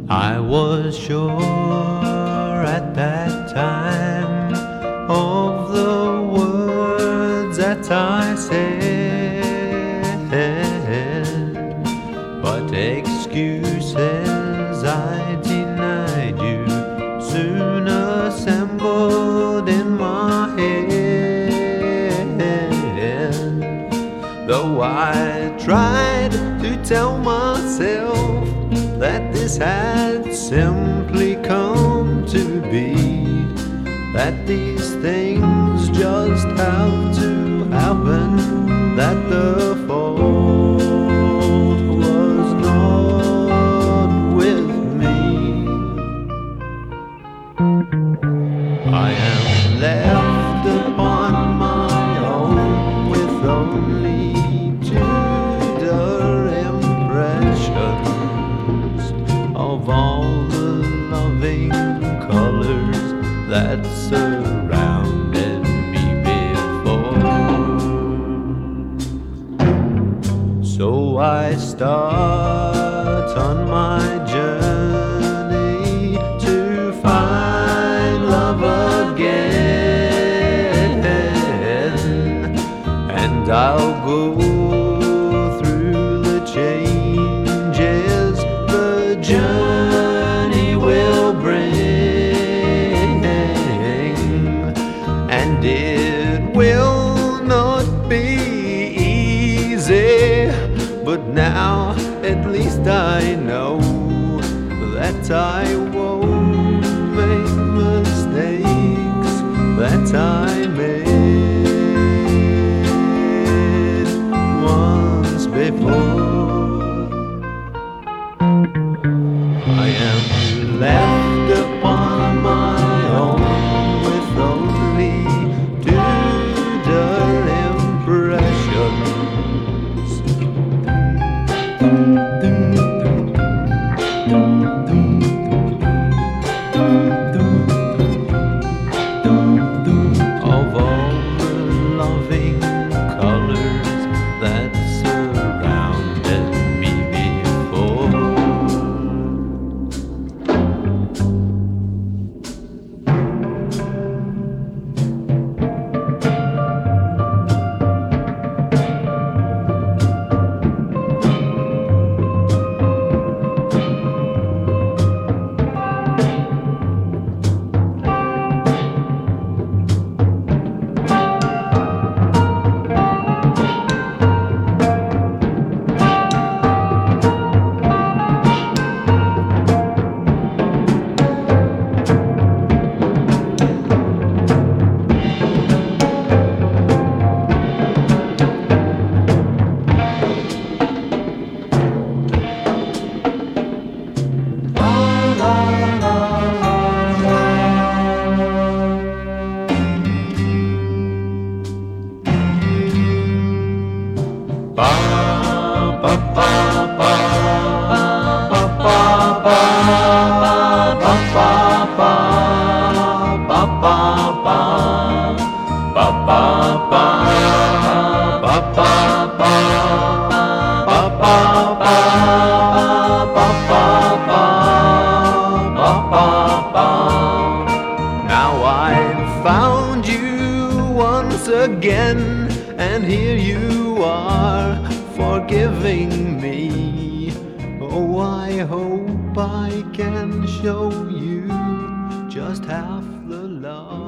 I was sure at that time of the words that I said, but excuses I denied you soon assembled in my head. Though I tried to tell myself that this had simply come to be, that these things just have to happen, that the fault was not with me. I am left upon my own with only tudor impressions of all the loving colors that surrounded me before. So I start on my journey to find love again, and I'll go through the changes the journey will bring, and it will not be easy, but now at least I know that I won't make mistakes that I made once before. I am left upon my own with only tudor impressions of all the loving colors that surrounded me before. Now I've found you once again, and here you are forgiving me. Oh, I hope I can show you just half the love